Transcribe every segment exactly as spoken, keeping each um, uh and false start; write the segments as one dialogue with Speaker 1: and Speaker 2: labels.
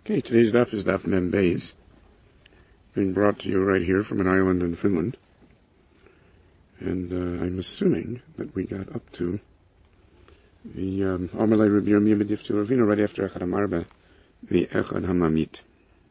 Speaker 1: Okay, today's daf is daf Mem Beis, being brought to you right here from an island in Finland. And uh, I'm assuming that we got up to the Amalei Rabbi Yirmiyah B'Diftu Ravina right after Echad HaMarba, the Echad HaMamit.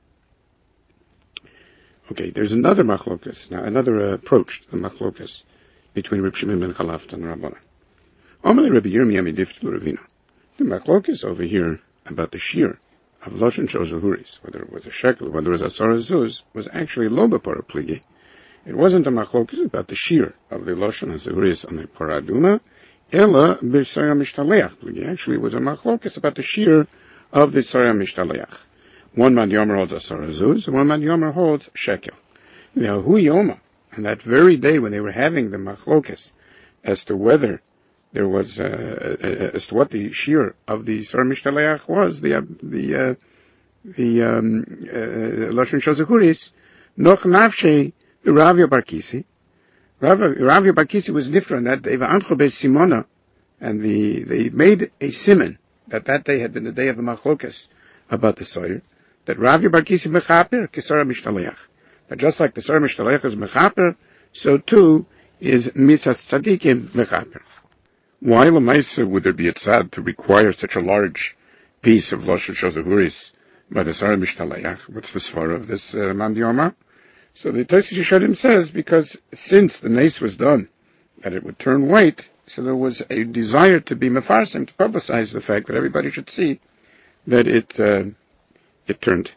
Speaker 1: Okay, there's another machlokas, now another uh, approach to the machlokas between Reb Shimon ben Chalafta and Rabbanan. Amalei Rabbi Yirmiyah B'Diftu Ravina. The machlokas over here about the shear of Loshen Shel Zahuris, whether it was a shekel, whether it was a sarazuz, was actually lo b'para pligi. It wasn't a machlokas about the shear of the Loshen Zahuris on the paraduma, ela b'sarya mishtaleach pligi. Actually, it was a machlokas about the shear of the sarya mishtaleach. One man yomer holds a sarazuz, and one man yomer holds shekel. Now, hu yoma, on that very day when they were having the machlokas as to whether there was, uh, uh, as to what the shear of the Sarah Mishtaleach was, the, uh, the, uh, the, um, uh, Lashon Shel Zahuris, Noch Nafshei, the Ravya Bar Kisi. Ravya Bar Kisi was different that day, V'antcho Beis Simona, and the, they made a siman, that that day had been the day of the Machlokas, about the Soyer, that Ravya Bar Kisi Mechaper, Kisara Mishtaleach. That just like the Sarah Mishtaleach is Mechaper, so too is Misas Tzadikim Mechaper. Why Lamaisa would there be a tzad to require such a large piece of Loshen Shel Zahuris by the Sarah Mishtaleach? What's the svara of this uh, Man Dioma? So the Tosfos Yeshodim says, because since the nace was done, that it would turn white, so there was a desire to be mefarsim, to publicize the fact that everybody should see that it uh, it turned.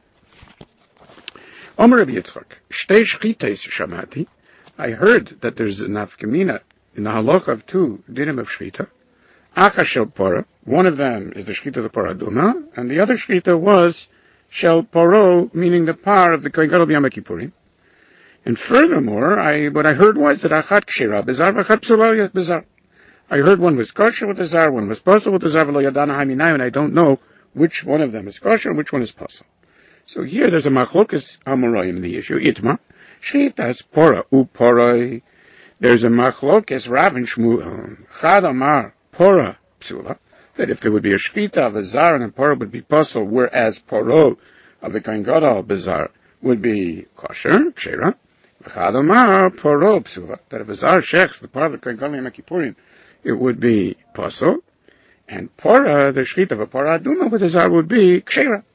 Speaker 1: Omer Rabbi Yitzchak, Shtei Shchites Shamati, I heard that there's a nafkamina in the halacha of two dinim of shchita, acha shel pora, one of them is the shchita of the paraduma, and the other shchita was shel poro, meaning the par of the Kohen Gadol b'Yom Kippurim. And furthermore, I, what I heard was that achat kshira bezar v'achat psula bezar. I heard one was kosher with the zar, one was posel with the zar, v'lo yadana haminayim, and I don't know which one of them is kosher and which one is posel. So here there's a machlokas amoraim in the issue, itma, shchitas pora u poroi. There's a machlokes Rav and Shmuel, Chad Amar Pora Psula, that if there would be a shchita of a zar and a pora would be possible, whereas poro of the Kohen Gadol bezar would be kosher, kshera. Chad Amar Poro Psula, that if a zar shechs the part of the Kohen Gadol Yom Kippurim, it would be possible, and pora, the shchita of a pora aduma with a zar would be kshera.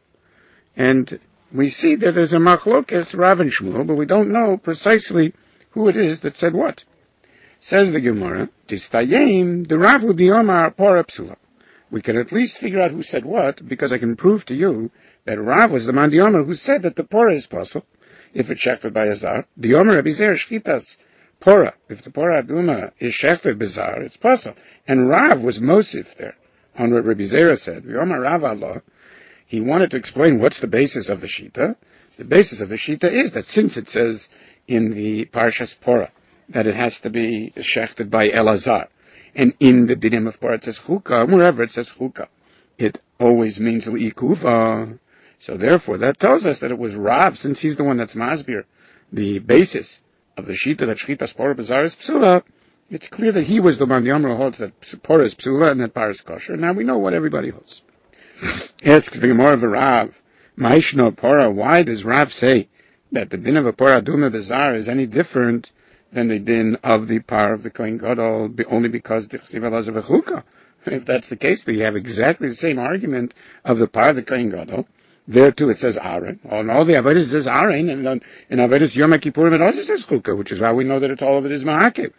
Speaker 1: And we see that there's a machlokes Rav and Shmuel, but we don't know precisely who it is that said what. Says the Gemara, Tistayim, the Rav would be Omar Pora Psula. We can at least figure out who said what, because I can prove to you that Rav was the man the Omer who said that the Pora is possible, if it's shechted by a zar. The Omer Abizer Shchitas Pora, if the Pora Aduma is shechted by zar, it's possible. And Rav was Mosif there, on what Rabbi Zera said. The Omer Rav Allah, he wanted to explain what's the basis of the Shita. The basis of the Shita is that since it says in the Parshas Pora that it has to be shechted by Elazar, and in the dinim of Pora it says chukah, wherever it says chukah, it always means li'ikuva. So therefore, that tells us that it was Rav, since he's the one that's masbir, the basis of the shita that shchitas Pora bezar is psula. It's clear that he was the man the Amr holds that Pora is psula and that Par is kosher. Now we know what everybody holds. Asks the Gemara of Rav, Ma'ishno Pora, why does Rav say that the din of a Pora Aduma Bezar is any different than the din of the par of the Kohen Gadol, only because the Chesiv Elazar v'Chukah? If that's the case, then you have exactly the same argument of the par of the Kohen Gadol. There too it says Aaron. On all the Avodas it says Aaron, and on, in Avodas Yom Kippurim it also says Chukah, which is why we know that it's all of it is Ma'akev.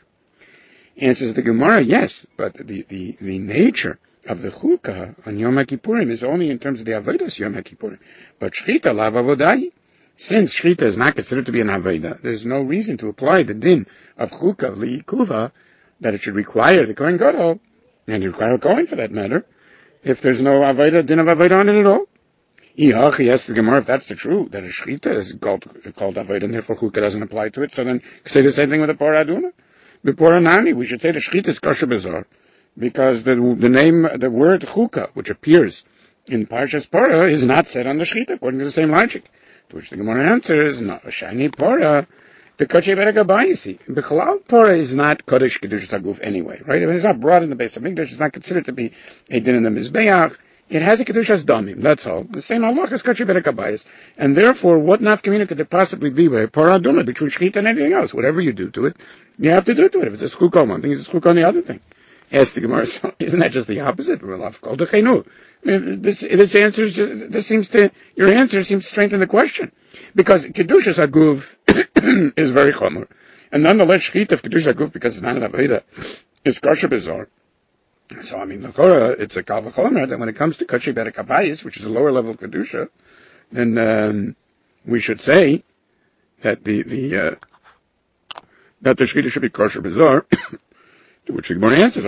Speaker 1: Answers the Gemara, yes, but the, the, the nature of the Chukah on Yom Kippurim is only in terms of the Avodas Yom Kippurim. But Shchita lav avodai. Since Shchita is not considered to be an Aveda, there's no reason to apply the din of Chukah li'ikuva, that it should require the Kohen Gadol, and require a Kohen for that matter, if there's no Aveda, din of Aveda on it at all. Iyach, he asks the Gemara if that's the truth, that a Shchita is called, called Aveda, and therefore Chukah doesn't apply to it, so then say the same thing with the Pora Aduma. The Pora Nani, we should say the Shchita is kosher bezar, because the, the name, the word Chukah, which appears in Parshas Pora, is not said on the Shchita, according to the same logic. To which the Gemara answers, no, Shani Pora, the Kodesh Beragabayisi. Bichlal Pora is not Kodesh Kedushas Haguf anyway, right? I mean, it's not brought in the base of Mikdash, it's not considered to be a din in the Mizbeach, it has a Kedushas Damim, that's all. The same halacha as Kachei Berekabayis. And therefore, what nafkamina could there possibly be by Parah Aduma between Shechita and anything else? Whatever you do to it, you have to do to it. If it's a schuk on one thing, it's a schuk on the other thing. Ask the Gemara, so isn't that just the opposite? I mean, this, this answers, this seems to, your answer seems to strengthen the question. Because Kedushas Aguv is very chomer. And nonetheless, Shechita of Kedushas Aguv, because it's not an Aveda, is kosher bizarre. So, I mean, it's a kal v'chomer that when it comes to Kachei Berekabayis, which is a lower level of Kedusha, then um, we should say that the, the uh, that the Shechita should be kosher bizarre, to which the Gemara answers,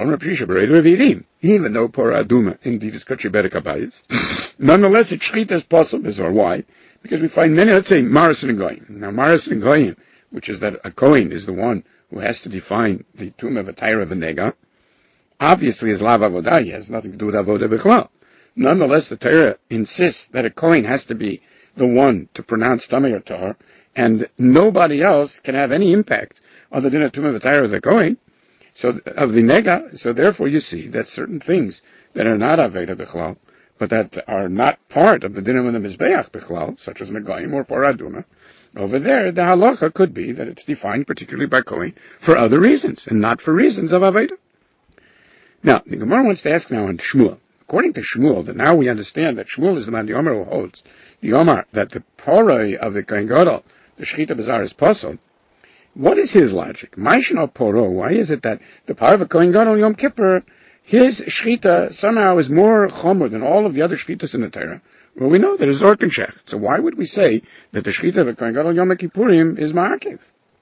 Speaker 1: even though Parah Aduma indeed is Kachei Berekabayis, nonetheless it's Shechita is possible bizarre. Why? Because we find many, let's say, Maris and Goyim. Now, Maris and Goyim, which is that a Kohen is the one who has to define the tomb of a Taira V'nega, obviously, is lav avodah. He has nothing to do with avodah b'chlal. Nonetheless, the Torah insists that a kohen has to be the one to pronounce tamei or tar, and nobody else can have any impact on the din of tumah v'tayra of the kohen, so of the nega. So therefore, you see that certain things that are not avodah b'chlal, but that are not part of the din of the mizbeach b'chlal, such as megayim or Parah Aduma, over there, the halacha could be that it's defined particularly by kohen for other reasons, and not for reasons of avodah. Now, the Gemara wants to ask now on Shmuel. According to Shmuel, that now we understand that Shmuel is the man, the Omer, who holds the Omer, that the poroi of the Kohen Gadol, the Shechita Bazar, is possible. What is his logic? Maishno poro, why is it that the power of a Kohen Gadol Yom Kippur, his Shechita somehow is more chomer than all of the other Shechitas in the Torah? Well, we know that it's Zork and Shech. So why would we say that the Shechita of a Kohen Gadol Yom Kippurim is Ma'akiv?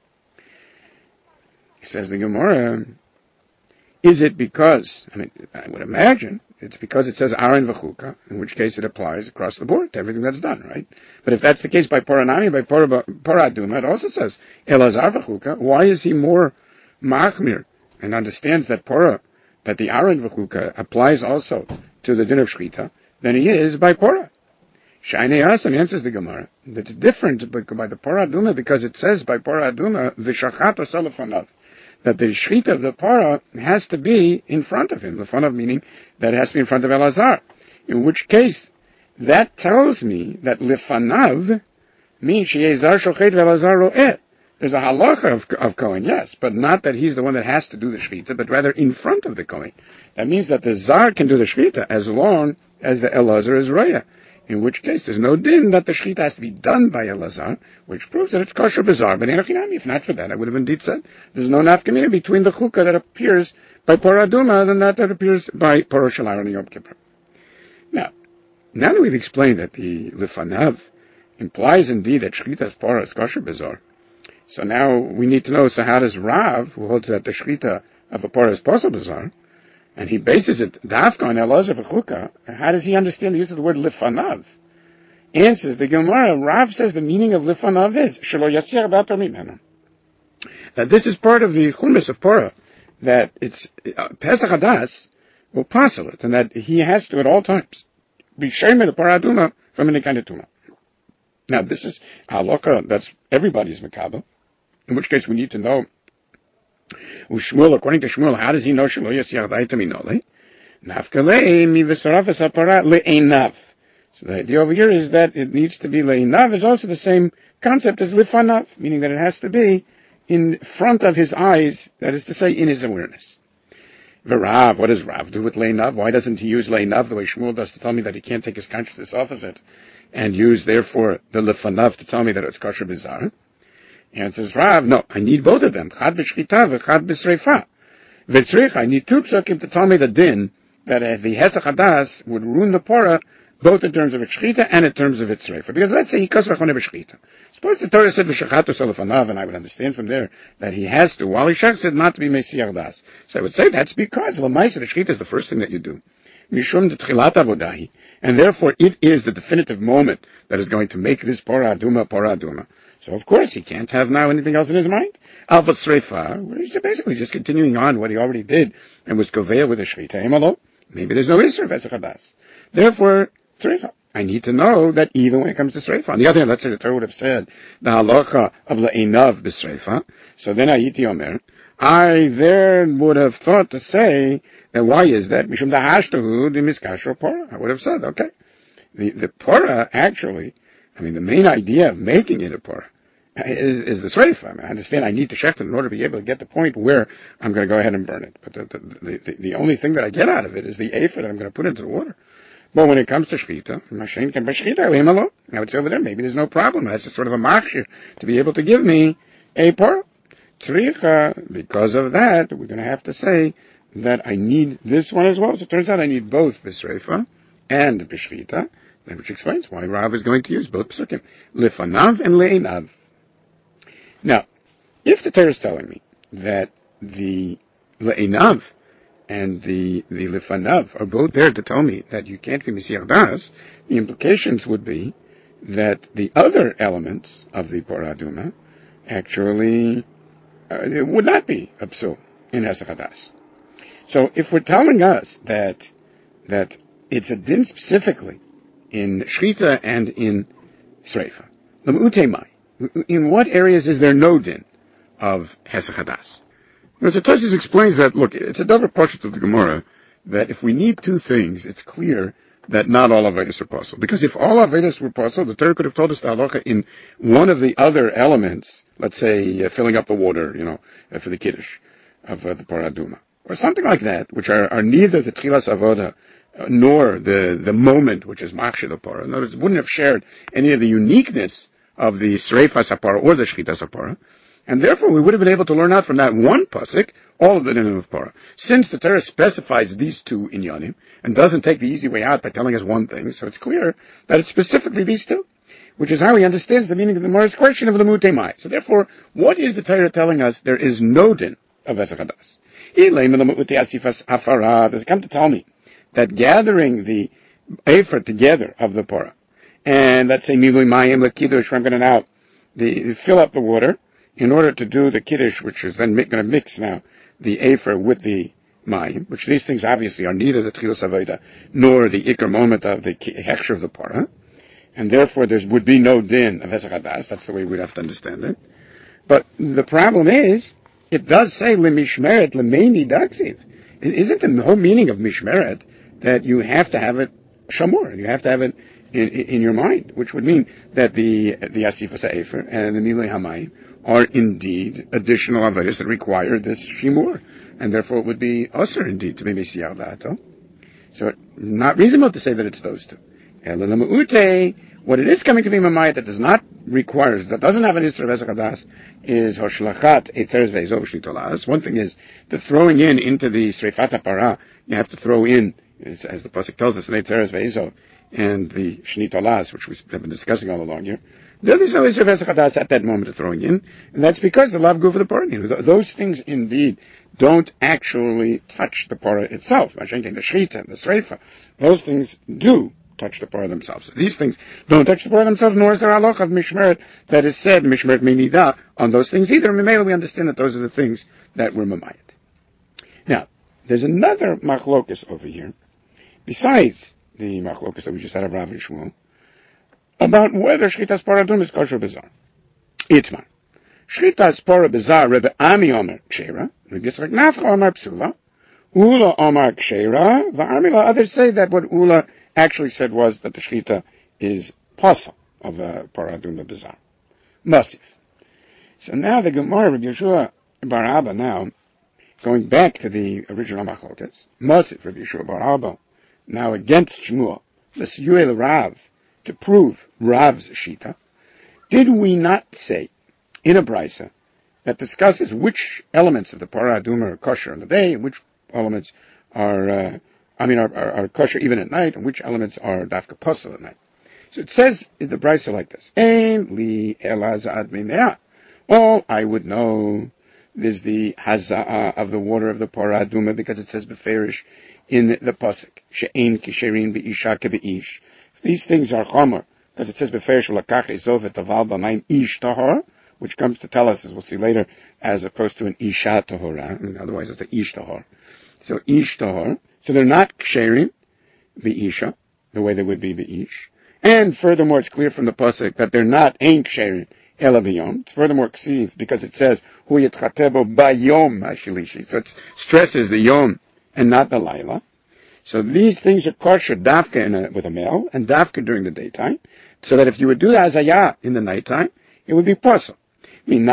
Speaker 1: Says the Gemara, is it because, I mean, I would imagine it's because it says Aaron v'chuka, in which case it applies across the board to everything that's done, right? But if that's the case by Paranami, by Parah Aduma, it also says Elazar v'chuka. Why is he more machmir and understands that Parah, that the Aaron v'chuka applies also to the din of Shechita than he is by Parah? Shainei Asam answers the Gemara. That's different by, by the Parah Aduma because it says by Parah Aduma v'shachat osalafanav, that the Shechita of the Parah has to be in front of him. Lefanav meaning that it has to be in front of Elazar. In which case, that tells me that Lefanav means Sheyezar Shochet Elazar Ro'eh. There's a halacha of, of Kohen, yes, but not that he's the one that has to do the Shechita, but rather in front of the Kohen. That means that the Zar can do the Shechita as long as the Elazar is Ro'eh. In which case, there's no din that the Shechita has to be done by Elazar, which proves that it's kosher bizarre. But if not for that, I would have indeed said there's no nafkamina between the chukah that appears by Parah Aduma than that that appears by Parah Shel Aaron and Yom Kippur. Now, now that we've explained that the Lefanav implies indeed that Shechita's Parah is kosher bizarre, so now we need to know, so how does Rav, who holds that the Shechita of a Parah is possible bizarre, and he bases it, Dafka on Elazar v'chuka, how does he understand the use of the word lifanav? Answers the Gemara, Rav says the meaning of lifanav is, shelo yasir bato mimenu. That this is part of the chumis of Parah, that it's, uh, Pesach Hadas will passel it, and that he has to at all times be shemer the Parah Aduma from any kind of tumah. Now this is halacha, that's everybody's makabel, in which case we need to know, Ushmuel, according to Shmuel, how does he know Shelo Yasir Daita Minole? Nafkalei mi v'sarafas hapara le'einav. So the idea over here is that it needs to be le'einav is also the same concept as lifanav, meaning that it has to be in front of his eyes, that is to say, in his awareness. V'Rav, what does Rav do with le'einav? Why doesn't he use le'einav the way Shmuel does to tell me that he can't take his consciousness off of it, and use, therefore, the lifanav to tell me that it's kosher bizarre? Answers Rav, no, I need both of them. Chad b'shchita v'chad b'sreifa. V'tzrich, I need two psukim to tell me the din, that if the Hesach Hadas would ruin the Parah, both in terms of its shchita and in terms of its reifa. Because let's say he kasser choneh b'shchita. Suppose the Torah said v'shachatu salafanav, and I would understand from there that he has to, while he shach said not to be Mesiach Das. So I would say that's because l'maisa, the shchita is the first thing that you do. Mishum d'tchilat avodahi. And therefore it is the definitive moment that is going to make this Parah Aduma, Parah Aduma. So of course he can't have now anything else in his mind. Alva Sreifa, where he's basically just continuing on what he already did and was koveya with a shchita himalo. Maybe there's no Isser of Hesach Hadas. Therefore, Sreifa. I need to know that even when it comes to Sreifa. On the other hand, let's say the Torah would have said the halacha of le'einav b'Sreifa. So then Ayiti Omer, I there would have thought to say And why is that? Mishum dahashtahu the miskashro pora. I would have said, okay. The, the pora actually, I mean, the main idea of making it a pora is, is the sreifa. I mean, I understand I need to shecht it in order to be able to get the point where I'm going to go ahead and burn it. But the, the, the, the only thing that I get out of it is the afer that I'm going to put into the water. But when it comes to shchita, Hashem can shchita, now it's over there, maybe there's no problem. That's just sort of a machshir to be able to give me a pora. Tzricha, because of that, we're going to have to say that I need this one as well. So it turns out I need both b'sreifa and b'shchita, which explains why Rav is going to use both psukim, lifanav and le'enav. Now, if the Torah is telling me that the le'enav and the, the lifanav are both there to tell me that you can't be Mesiach Das, the implications would be that the other elements of the Pora Aduma actually uh, it would not be a psul in Hesach Hadas. So if we're telling us that that it's a din specifically in Shchita and in Sreifa, in what areas is there no din of Hesach Hadas? Now, so Tosfos explains that, look, it's a double portion of the Gemara, that if we need two things, it's clear that not all Avedas are possible. Because if all Avedas were possible, the Torah could have told us the halacha in one of the other elements, let's say uh, filling up the water, you know, uh, for the Kiddush of uh, the Pora Aduma, or something like that, which are, are neither the Tchilas Avoda uh, nor the, the moment, which is Machshir the Pora. In other words, it wouldn't have shared any of the uniqueness of the Sreifas HaPara or the Shchitas HaPara. And therefore, we would have been able to learn out from that one pasuk all of the dinim of Pora. Since the Torah specifies these two inyanim and doesn't take the easy way out by telling us one thing, so it's clear that it's specifically these two, which is how he understands the meaning of the Gemara's question of the mutemai. So therefore, what is the Torah telling us? There is no din of Hesach Hadas. Does it come to tell me that gathering the ephod together of the Pora, and let's say milui mayim lekiddush, I'm going to now the, fill up the water, in order to do the kiddush, which is then going to mix now the afer with the mayim, which these things obviously are neither the tchilas aveda nor the ikar moment of the hechsher of the para, and therefore there would be no din of Hesach Hadas. That's the way we'd have to understand it. But the problem is, it does say lemishmeret lemeini daksiv. Isn't the whole meaning of mishmeret that you have to have it shamor, you have to have it in, in your mind, which would mean that the the asifas ha'efer and the milei hamayim are indeed additional avodas that require this shimur, and therefore it would be usher indeed to be mesiach da'ato. So, not reasonable to say that it's those two. What it is coming to be mamayat that does not require, that doesn't have an isra of Hesach Hadas, is hoshlachat eteres ve'ezov shlitolas. One thing is the throwing in into the sreifat hapara. You have to throw in, as the pasuk tells us, in eteres ve'ezov and the shnitolas, which we've been discussing all along here. There is no isra of Hesach Hadas at that moment of throwing in, and that's because the lav guf of the parah. Those things indeed don't actually touch the parah itself. The shchita, the sreifa, those things do touch the parah themselves. These things don't touch the parah themselves, nor is there halach of mishmeret that is said, mishmeret minida, on those things either. Memela, we understand that those are the things that were mamayat. Now, there's another machlokus over here, besides the machlokus that we just had of Rav and Shmuel, about whether shchitas parah adum is kosher bizarre. Itman. Shchitas parah bizarre, Rebbe Ami Omer Kshera, Rebbe Yitzchak Nafcha Omer Psula, Ula Omer Kshera, V'Armila, others say that what Ula actually said was that the shchita is pasal of a parah aduma bizarre. Masif. So now the Gemara of Yeshua Bar Abba now, going back to the original machlokas, Masif of Yeshua Bar Abba, now against Shmuel, the Siyuel Rav, to prove Rav's shita, did we not say in a brisa that discusses which elements of the parah aduma are kosher on the day and which elements are uh, I mean, are, are, are kosher even at night, and which elements are dafka pasal at night. So it says in the brisa like this: Ein li elazad mimea. All I would know is the hazaa of the water of the parah aduma, because it says beferish in the pasuk she'ein kisherin be'isha kebe'ish. These things are chomer, because it says beferish v'lakach ezov etaval b'mayim ish tahor, which comes to tell us, as we'll see later, as opposed to an isha tahora, and otherwise it's the ish tahor. So ish tahor. So they're not ksherim, be'isha, the way they would be be'ish. And furthermore, it's clear from the pasuk that they're not ein ksherim, ela b'yom. It's furthermore ksiv, because it says, hu yitchatebo ba'yom hashilishi. So it stresses the yom and not the laila. So these things are kosher dafka in a, with a male and dafka during the daytime, so that if you would do the hazaya in the nighttime, it would be possible. How do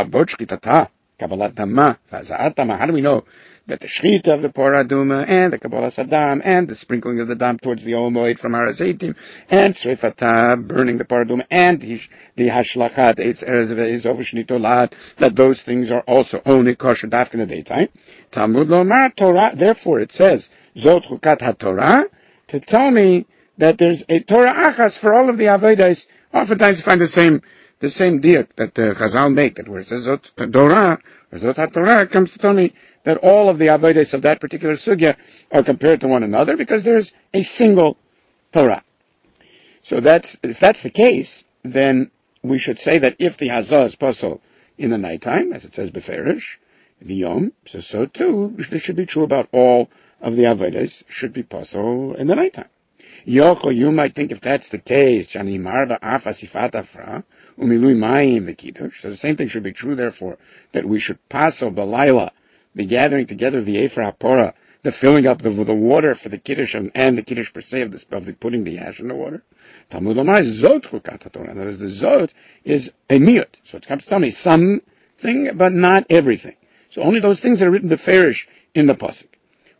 Speaker 1: we know that the shchita of the Porah Aduma and the Kabbalah Saddam and the sprinkling of the dam towards the Omoid from Har HaZeitim and Sreifata, burning the Porah Aduma, and the Hashlachat, Eitz Erez V'Ezov Shnitolat, that those things are also only kosher dafka in the daytime? Talmud Lomar Torah, therefore it says, Zot Chukat HaTorah, to tell me that there's a Torah Achas for all of the Avodas. Oftentimes you find the same the same diak that the Chazal make, that where it says Zot Torah, or Zot HaTorah, it comes to tell me that all of the Avodas of that particular sugya are compared to one another because there's a single Torah. So that's, if that's the case, then we should say that if the Hazah is possible in the nighttime, as it says Beferish, the Yom, so so too, this should be true about all of the Avodas, should be possible in the nighttime. Yoko, you might think if that's the case, Shani Marba Afa Sifat Afra, Umilui Mayim the Kiddush. So the same thing should be true, therefore, that we should paso Balayla, the gathering together of the Ephra Hapora, the filling up of the water for the Kiddush and, and the Kiddush per se of the, of the putting the ash in the water. Talmud Omar Zot Chukat HaTorah. In other words, the Zot is a miut. So it comes to tell me something, but not everything. So only those things that are written beferish in the pasuk.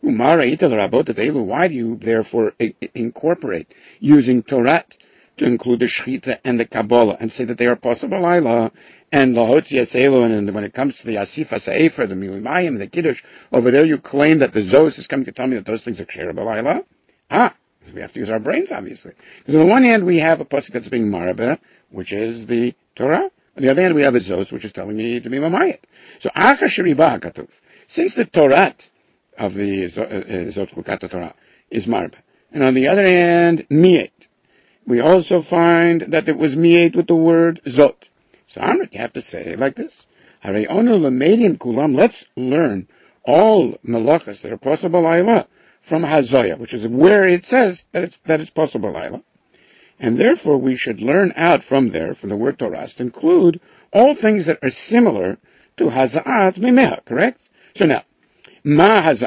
Speaker 1: Why do you therefore incorporate using Torah to include the Shechita and the Kabbalah and say that they are possible Laila and Lahotzi Aselu, and when it comes to the Asifa Sefer, the Milumayim, the Kiddush, over there you claim that the Zos is coming to tell me that those things are Ksherah Laila? Ah, we have to use our brains, obviously. Because on the one hand we have a pasuk that's being Marabeh, which is the Torah. On the other hand we have a Zos, which is telling me to be Mamayit. So Acha Sheriba Katuv. Since the Torah of the Zot Chukat Torah is Marb. And on the other hand, Miyet. We also find that it was Miyet with the word Zot. So Amrit, you have to say it like this. Let's learn all malachas that are possible Laila from Hazaya, which is where it says that it's, that it's possible Laila. And therefore we should learn out from there, from the word Torah, to include all things that are similar to Haza'at Mimeha, correct? So now, First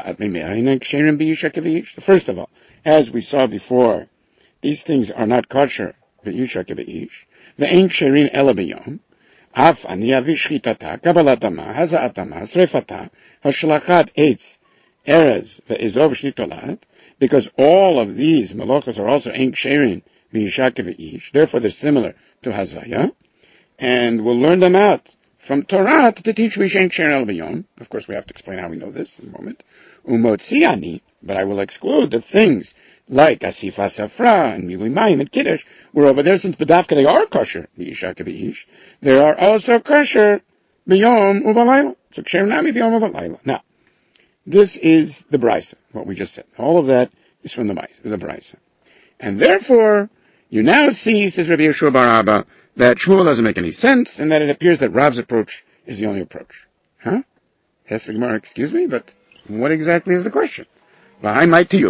Speaker 1: of all, as we saw before, these things are not kosher v'isha keveish. Ve'en ksherin ela b'yom. Af ani avi shchitata, kabbalatama, haza'atama, srefata, hashlachat eitz, erez, ve'ezov shnitolat. Because all of these malachas are also en ksherin v'isha keveish. Therefore, they're similar to hazaya, and we'll learn them out from Torah to teach Vishen Ksher El B'Yom. Of course, we have to explain how we know this in a moment. Umotziani, but I will exclude the things like Asifa Safra and Milui Mayim and Kiddush, where over there, since B'davka they are kosher, B'Isha K'B'ish, they are also kosher B'Yom U'Balayla. So Ksher Nami B'Yom U'Balayla. Now, this is the Brisa, what we just said. All of that is from the, the Brisa. And therefore, you now see, says Rabbi Yeshua bar Abba, that Shmuel doesn't make any sense, and that it appears that Rav's approach is the only approach. Huh? Yes, the Gemara, excuse me, but what exactly is the question? So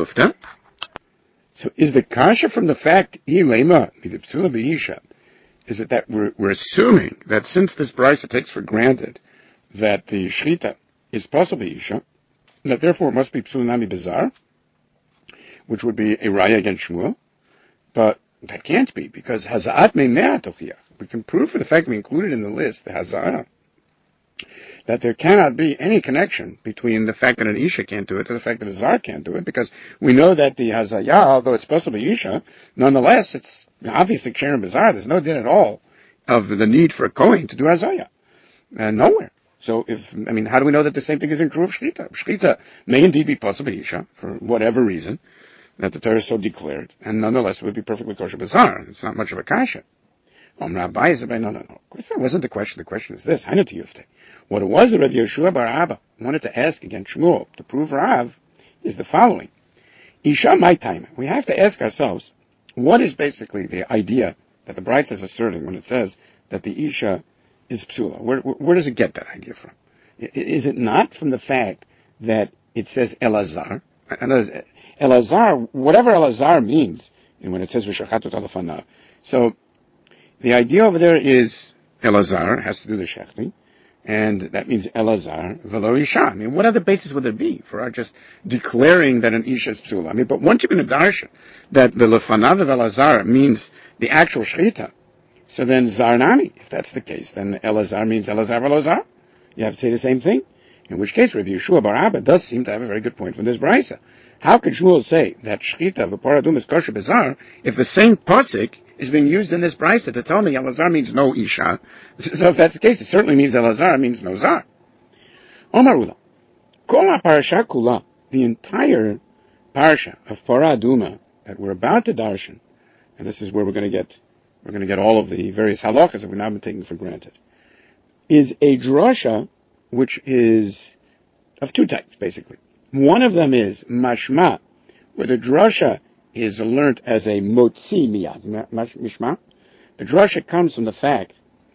Speaker 1: is the kasha from the fact, is it that we're, we're assuming that since this brisa takes for granted that the shchita is possible isha, that therefore it must be psulanami bizarre, which would be a raya against Shmuel, but that can't be, because haza'at me'mea tochiach. We can prove for the fact we included in the list, the haza'ah, that there cannot be any connection between the fact that an isha can't do it and the fact that a zar can't do it, because we know that the hazayah, although it's supposed to be isha, nonetheless, it's obviously ksher and bizarre. There's no din at all of the need for a kohen to do hazayah. Uh, nowhere. So if, I mean, how do we know that the same thing isn't true of shchita? Shchita may indeed be possible isha, for whatever reason, that the Torah is so declared, and nonetheless it would be perfectly kosher bizarre. It's not much of a kasha. Om Rabbi is no, no, no. Of course that wasn't the question. The question is this. What it was that Rabbi Yeshua bar Abba wanted to ask against Shmuel to prove Rav is the following. Isha my time. We have to ask ourselves, what is basically the idea that the Brisa is asserting when it says that the Isha is psula? Where, where, where does it get that idea from? Is it not from the fact that it says Elazar? Elazar, whatever Elazar means, and when it says V'shachatut alafanav. So, the idea over there is Elazar has to do the shechting, And that means Elazar velo Isha. I mean, what other basis would there be for our just declaring that an Isha is psula? I mean, but once you're going to darshan that the lefanav of Elazar means the actual shechita, so then Zarnami, if that's the case, then Elazar means Elazar velo Zar. You have to say the same thing. In which case, Rav Yeshua bar Abba does seem to have a very good point from this brisa. How could Shmuel say that shechita of a paradum is kosher bezar if the same pasuk is being used in this brisa to tell me Elazar means no Isha? So if that's the case, it certainly means Elazar means no Zar. Omarula. Kol parasha kula, the entire parsha of paraduma that we're about to darshan, and this is where we're going to get, we're going to get all of the various halachas that we've now been taking for granted, is a drasha which is of two types, basically. One of them is mashma, where the drasha is learnt as a motzi miyad, mishma. The drasha comes from the fact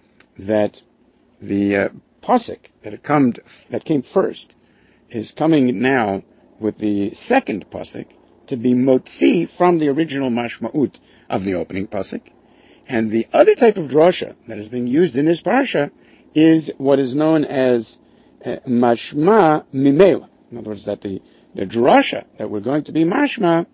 Speaker 1: that the uh, pasuk that it come that came first is coming now with the second pasuk to be motzi from the original mashma'ut of the opening pasuk. And the other type of drasha that is being used in this parsha is what is known as uh, mashma mimela. In other words, that the, the drasha that we're going to be mashma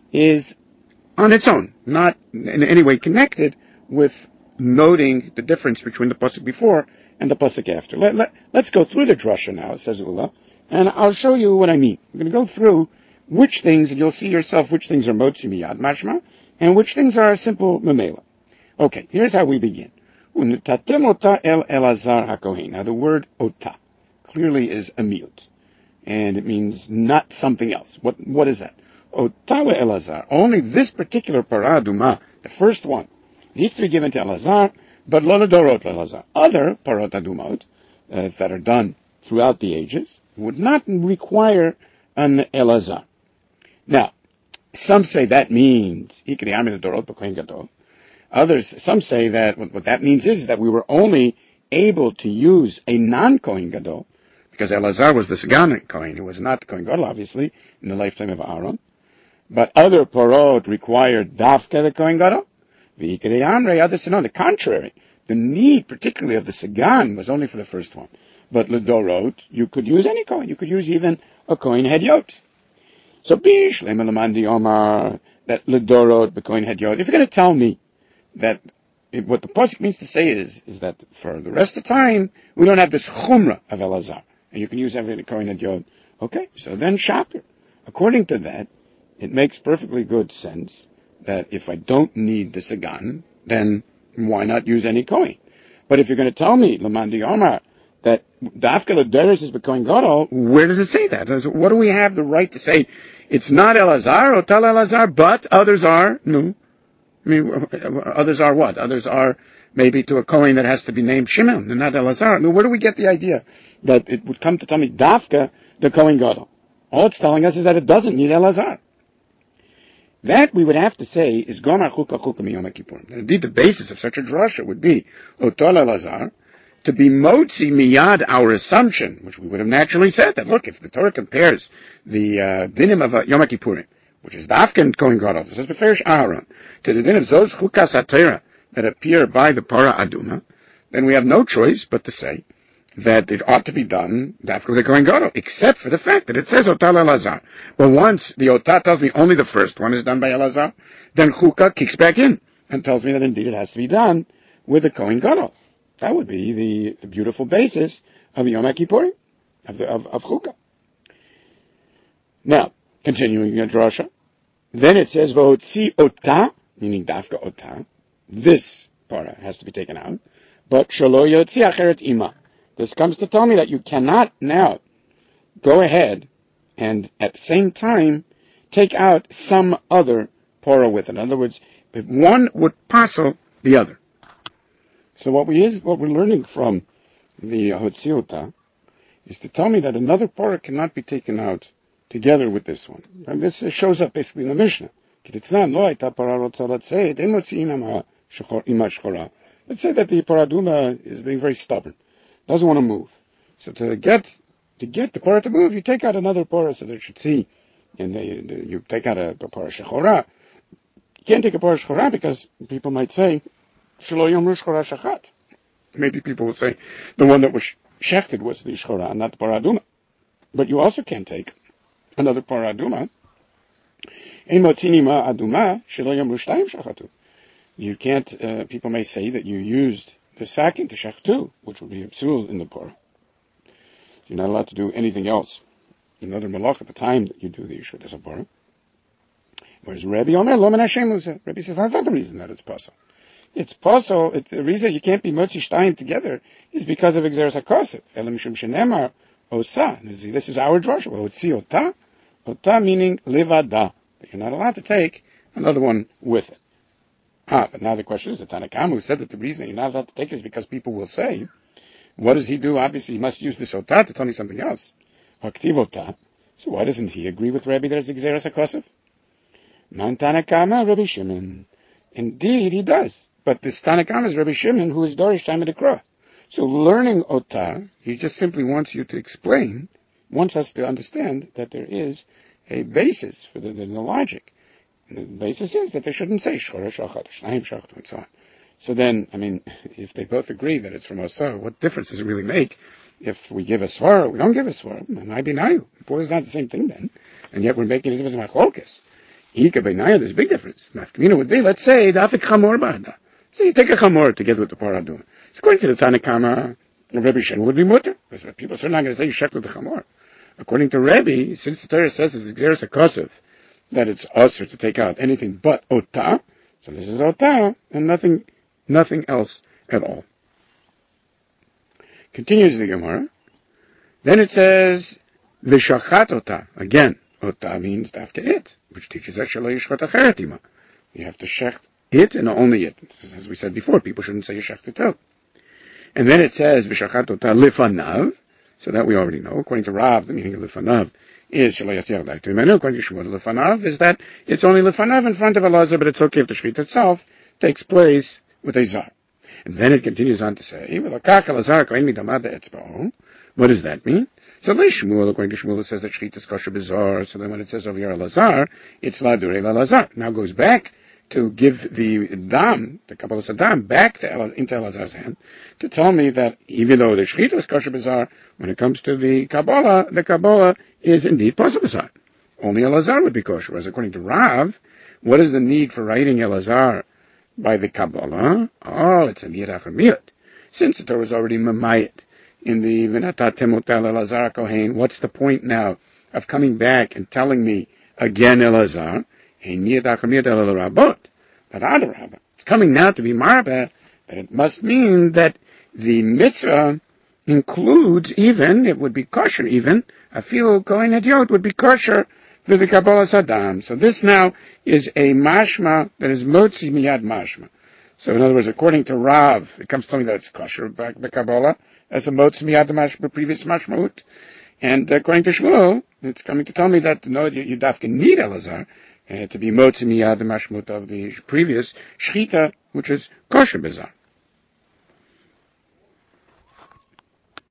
Speaker 1: is on its own, not in any way connected with noting the difference between the pasuk before and the pasuk after. Let, let, let's go through the drasha now, says Ula, and I'll show you what I mean. We're going to go through which things, and you'll see yourself which things are motzi miyad mashma, and which things are simple memela. Okay, here's how we begin. Unitatem ota el Elazar hakohen. Now the word ota clearly is a miyut, and it means not something else. What what is that? Otawa Elazar. Only this particular paraduma, the first one, needs to be given to Elazar, but lo ledorot Elazar. Other parot adumot uh, that are done throughout the ages would not require an Elazar. Now, some say that means ikri dorot b'kohen gadol. Others, some say that what, what that means is that we were only able to use a non-kohen gadol, because Elazar was the Sagan Kohen, who was not the Kohen Gadol, obviously, in the lifetime of Aaron. But other parot required dafka the Kohen Gadol. The Ikei Amrei, others said, on the contrary, the need, particularly of the Sagan, was only for the first one. But Ledorot, you could use any Kohen. You could use even a Kohen Hedyot. So, Bish, Lemelamandi Omar, that Ledorot, the Kohen Hedyot. If you're going to tell me that it, what the pasuk means to say is, is that for the rest of the time, we don't have this chumrah of Elazar. And you can use every Kohen Hedyot. Okay, so then Shapir. According to that, it makes perfectly good sense that if I don't need the Sagan, then why not use any Kohen? But if you're going to tell me, Lamandi Omar, that Dafka L'Deres is Kohen Gadol, where does it say that? What do we have the right to say? It's not Elazar, or Tal Elazar, but others are? No. I mean, others are what? Others are maybe to a Kohen that has to be named Shimon, and not Elazar. I mean, where do we get the idea that it would come to tell me Dafka the Kohen Gadol? All it's telling us is that it doesn't need Elazar. That we would have to say is Gomar Chuka Chuka Miyom Kippur. Indeed, the basis of such a drasha would be Otol Elazar, to be motzi miyad our assumption, which we would have naturally said that, look, if the Torah compares the uh, dinim of uh, Yom Kippurim, which is Dafken Kohen Gadol, this is Beferish Aaron, to the din of those Chukas HaTorah that appear by the Para Aduma, then we have no choice but to say that it ought to be done Dafka the Kohen Gadol, except for the fact that it says Otal Elazar. Well, once the Otah tells me only the first one is done by Elazar, then Chuka kicks back in and tells me that indeed it has to be done with the Kohen Gadol. That would be the, the beautiful basis of Yom Kippurim, of, the, of, of Chuka. Now, continuing your drasha, then it says V'hotzi Otah, meaning Dafka Otah. This para has to be taken out, but Shelo Yotzi Acheret Ima. This comes to tell me that you cannot now go ahead and at the same time take out some other para with it. In other words, if one would passel the other. So what we is what we're learning from the Hotzi Otah is to tell me that another para cannot be taken out together with this one. And this shows up basically in the Mishnah. Let's say that the paraduma is being very stubborn, doesn't want to move. So to get to get the para to move, you take out another para so that it should see, and they, they, you take out a, a para shechora. You can't take a para shechora because people might say, shelo yomru shechora shachat. Maybe people will say the one that was shechted was the shchora and not the parah aduma. But you also can't take another parah aduma. You can't, uh, people may say that you used the sakin to shechtu, which would be a psul in the parah. You're not allowed to do anything else. Another malach at the time that you do the yeshut as a parah. Whereas Rabbi Omer, lo men Hashem uzeh. Rabbi says, that's not the reason that it's possible. It's possible, it, the reason you can't be motzi shtayim together is because of exeres hakosef. Elam shum shenemar osa. This is our drasha. Well, it's si ota. Ota meaning livada. You're not allowed to take another one with it. Ah, but now the question is, the Tanna Kama who said that the reason you're not allowed to take it is because people will say, what does he do? Obviously, he must use this ota to tell me something else. Haktiv ota. So why doesn't he agree with Rabbi that it's exeres hakosef? Man Tanna Kama, Rabbi Shimon. Indeed, he does. But this Tanna Kama is Rabbi Shimon, who is Dorish Time of the Krah. So learning ota, he just simply wants you to explain, wants us to understand that there is a basis for the, the, the logic. And the basis is that they shouldn't say shchora shachar, shnayim shachtu, and so on. So then, I mean, if they both agree that it's from Osar, what difference does it really make if we give a svara or we don't give a svara? And I binayu. Boy, it's not the same thing then. And yet we're making it as a machlokes. Ika binayu, there's a big difference. Nafkamina would be, let's say, the afik chamor ba'ada. So you take a chamor together with the parah aduma. So according to the Tanna Kama, Rabbi Shimon would be mutter. Because people are not going to say you shech with the chamor. According to Rabbi, since the Torah says it's exeres hakosef, that it's usher to take out anything but ota, so this is ota, and nothing, nothing else at all. Continues the Gemara. Then it says, v'shachat ota. Again, ota means dafke it, which teaches that shelo yishchat acheret ima. You have to shecht it and only it. As we said before, people shouldn't say yishchat it. And then it says, v'shachat ota lifanav. So that we already know. According to Rav, the meaning of lefanav is shelo yasir dai timenu. According to Shmuel, lefanav is that it's only lefanav in front of Elazar, but it's okay if the shechita itself takes place with a zar. And then it continues on to say, what does that mean? So Shmuel, according to Shmuel, it says that shechita is kosher bizarre. So then when it says over here Elazar, it's la durei Elazar. Now goes back to give the dam, the Kabbalah Saddam, back to El, into Elazar's hand, to tell me that even though the Shechita is kosher bizarre, when it comes to the Kabbalah, the Kabbalah is indeed possible bizarre. Only Elazar would be kosher. Whereas according to Rav, what is the need for writing Elazar by the Kabbalah? Oh, it's a miyat achar miyat. Since the Torah was already mamayit in the V'natat temotel Elazar Kohen, what's the point now of coming back and telling me again Elazar? It's coming now to be marabah, but it must mean that the mitzvah includes even, it would be kosher even, a fil kohen idiot would be kosher for the Kabbalah Saddam. So this now is a mashma that is motzi miyad mashma. So in other words, according to Rav, it comes to me that it's kosher by the Kabbalah as a motzi miyad mashma, previous mashmaut. And according to Shmuel, it's coming to tell me that no, you, you dafka need Elazar, Uh, to be motzi miyad the mashmut of the previous shechita, which is kosher bizarre.